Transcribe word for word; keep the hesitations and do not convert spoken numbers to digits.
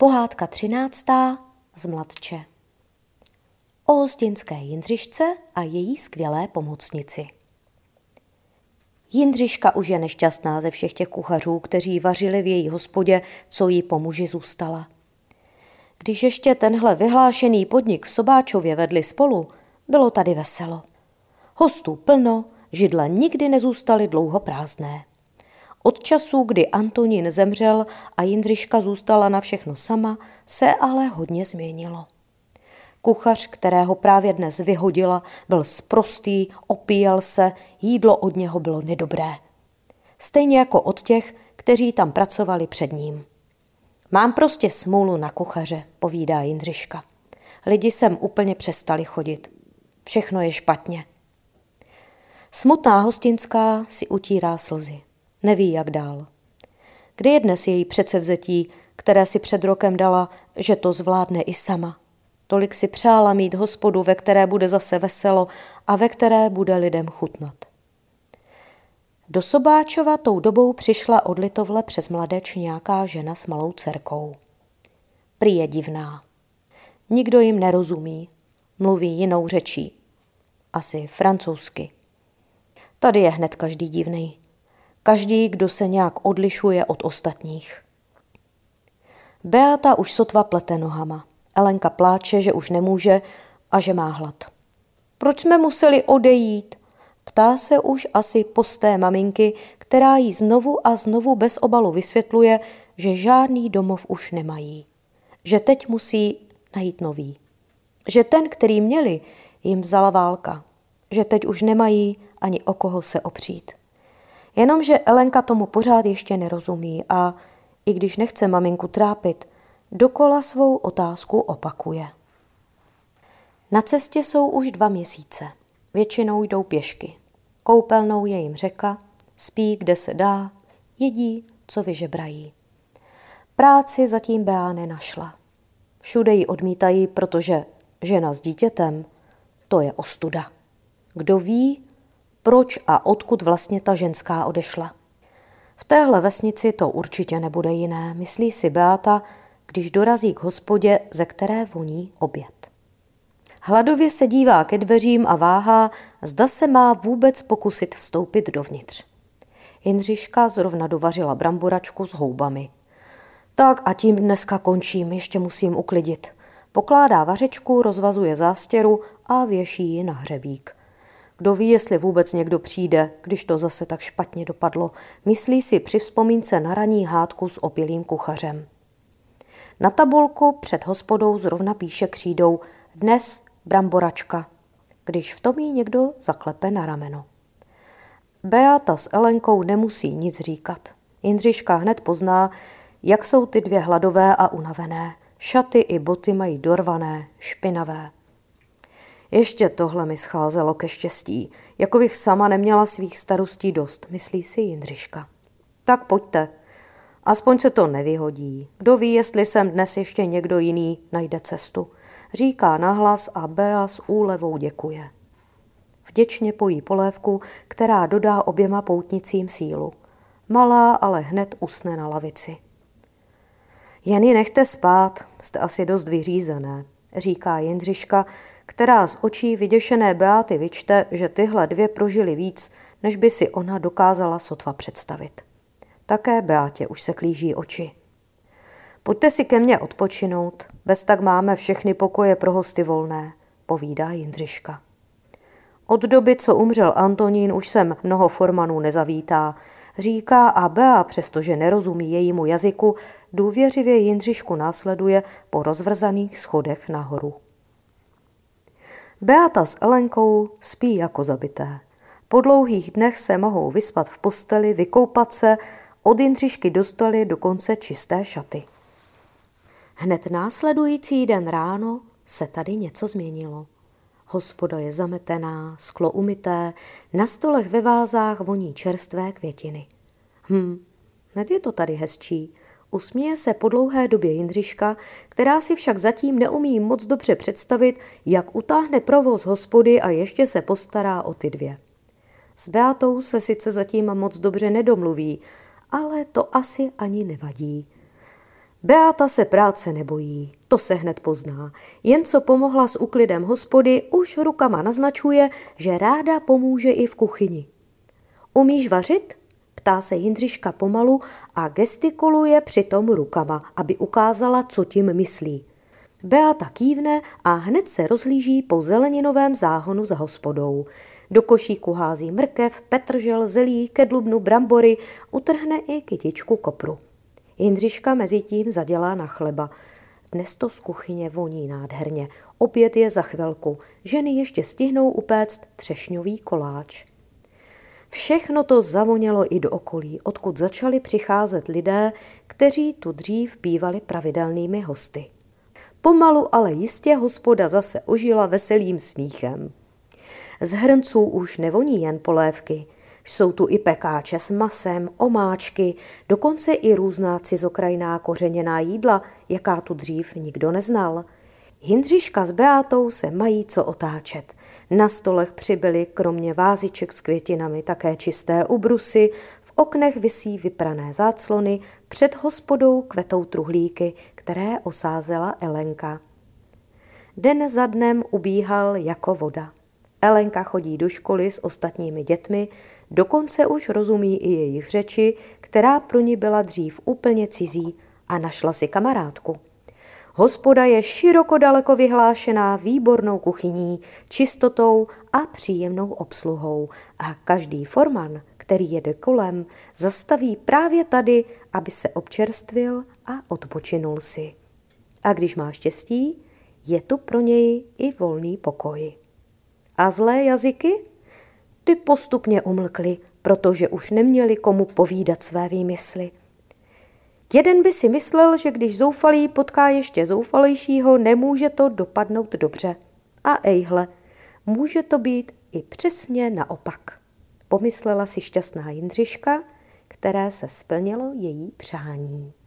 Pohádka třináctá z Mladče. O hostinské Jindřišce a její skvělé pomocnici. Jindřiška už je nešťastná ze všech těch kuchařů, kteří vařili v její hospodě, co jí po muži zůstala. Když ještě tenhle vyhlášený podnik v Sobáčově vedli spolu, bylo tady veselo. Hostů plno, židle nikdy nezůstaly dlouho prázdné. Od času, kdy Antonín zemřel a Jindřiška zůstala na všechno sama, se ale hodně změnilo. Kuchař, kterého právě dnes vyhodila, byl sprostý, opíjel se, jídlo od něho bylo nedobré. Stejně jako od těch, kteří tam pracovali před ním. Mám prostě smůlu na kuchaře, povídá Jindřiška. Lidi sem úplně přestali chodit. Všechno je špatně. Smutná hostinská si utírá slzy. Neví, jak dál. Kdy je dnes její předsevzetí, které si před rokem dala, že to zvládne i sama? Tolik si přála mít hospodu, ve které bude zase veselo a ve které bude lidem chutnat. Do Sobáčova tou dobou přišla od Litovle přes Mladeč nějaká žena s malou dcerkou. Prý je divná. Nikdo jim nerozumí. Mluví jinou řečí. Asi francouzsky. Tady je hned každý divný. Každý, kdo se nějak odlišuje od ostatních. Beata už sotva plete nohama. Elenka pláče, že už nemůže a že má hlad. Proč jsme museli odejít? Ptá se už asi posté maminky, která jí znovu a znovu bez obalu vysvětluje, že žádný domov už nemají. Že teď musí najít nový. Že ten, který měli, jim vzala válka. Že teď už nemají ani o koho se opřít. Jenomže Elenka tomu pořád ještě nerozumí a i když nechce maminku trápit, dokola svou otázku opakuje. Na cestě jsou už dva měsíce. Většinou jdou pěšky. Koupelnou je jim řeka, spí, kde se dá, jedí, co vyžebrají. Práci zatím Bea nenašla. Všude ji odmítají, protože žena s dítětem, to je ostuda. Kdo ví, proč a odkud vlastně ta ženská odešla. V téhle vesnici to určitě nebude jiné, myslí si Beata, když dorazí k hospodě, ze které voní oběd. Hladově se dívá ke dveřím a váhá, zda se má vůbec pokusit vstoupit dovnitř. Jindřiška zrovna dovařila bramboračku s houbami. Tak a tím dneska končím, ještě musím uklidit. Pokládá vařečku, rozvazuje zástěru a věší ji na hřebík. Kdo ví, jestli vůbec někdo přijde, když to zase tak špatně dopadlo, myslí si při vzpomínce na ranní hádku s opilým kuchařem. Na tabulku před hospodou zrovna píše křídou dnes bramboračka, když v tom jí někdo zaklepe na rameno. Beata s Elenkou nemusí nic říkat. Jindřiška hned pozná, jak jsou ty dvě hladové a unavené. Šaty i boty mají dorvané, špinavé. Ještě tohle mi scházelo ke štěstí, jako bych sama neměla svých starostí dost, myslí si Jindřiška. Tak pojďte, aspoň se to nevyhodí. Kdo ví, jestli sem dnes ještě někdo jiný najde cestu, říká nahlas a Bea s úlevou děkuje. Vděčně pojí polévku, která dodá oběma poutnicím sílu. Malá ale hned usne na lavici. Jen ji nechte spát, jste asi dost vyřízené, říká Jindřiška, která z očí vyděšené Beáty vyčte, že tyhle dvě prožily víc, než by si ona dokázala sotva představit. Také Beátě už se klíží oči. Pojďte si ke mně odpočinout, bez tak máme všechny pokoje pro hosty volné, povídá Jindřiška. Od doby, co umřel Antonín, už sem mnoho formanů nezavítá, říká a Bea, přestože nerozumí jejímu jazyku, důvěřivě Jindřišku následuje po rozvrzaných schodech nahoru. Beata s Elenkou spí jako zabité. Po dlouhých dnech se mohou vyspat v posteli, vykoupat se, od Jindřišky dostali dokonce čisté šaty. Hned následující den ráno se tady něco změnilo. Hospoda je zametená, sklo umyté, na stolech ve vázách voní čerstvé květiny. Hm, hned je to tady hezčí. Usměje se po dlouhé době Jindřiška, která si však zatím neumí moc dobře představit, jak utáhne provoz hospody a ještě se postará o ty dvě. S Beatou se sice zatím moc dobře nedomluví, ale to asi ani nevadí. Beáta se práce nebojí, to se hned pozná. Jen co pomohla s úklidem hospody, už rukama naznačuje, že ráda pomůže i v kuchyni. Umíš vařit? Ptá se Jindřiška pomalu a gestikuluje přitom rukama, aby ukázala, co tím myslí. Beáta kývne a hned se rozhlíží po zeleninovém záhonu za hospodou. Do košíku hází mrkev, petržel, zelí, kedlubnu, brambory, utrhne i kytičku kopru. Jindřiška mezitím zadělá na chleba. Dnes to z kuchyně voní nádherně. Oběd je za chvilku. Ženy ještě stihnou upéct třešňový koláč. Všechno to zavonělo i do okolí, odkud začali přicházet lidé, kteří tu dřív bývali pravidelnými hosty. Pomalu, ale jistě hospoda zase ožila veselým smíchem. Z hrnců už nevoní jen polévky. Jsou tu i pekáče s masem, omáčky, dokonce i různá cizokrajná kořeněná jídla, jaká tu dřív nikdo neznal. Jindřiška s Beátou se mají co otáčet. Na stolech přibyly kromě váziček s květinami také čisté ubrusy, v oknech visí vyprané záclony, před hospodou kvetou truhlíky, které osázela Elenka. Den za dnem ubíhal jako voda. Elenka chodí do školy s ostatními dětmi, dokonce už rozumí i jejich řeči, která pro ní byla dřív úplně cizí, a našla si kamarádku. Hospoda je široko daleko vyhlášená výbornou kuchyní, čistotou a příjemnou obsluhou a každý forman, který jede kolem, zastaví právě tady, aby se občerstvil a odpočinul si. A když má štěstí, je tu pro něj i volný pokoj. A zlé jazyky? Ty postupně umlkly, protože už neměli komu povídat své výmysly. Jeden by si myslel, že když zoufalý potká ještě zoufalejšího, nemůže to dopadnout dobře. A ejhle, může to být i přesně naopak. Pomyslela si šťastná Jindřiška, které se splnilo její přání.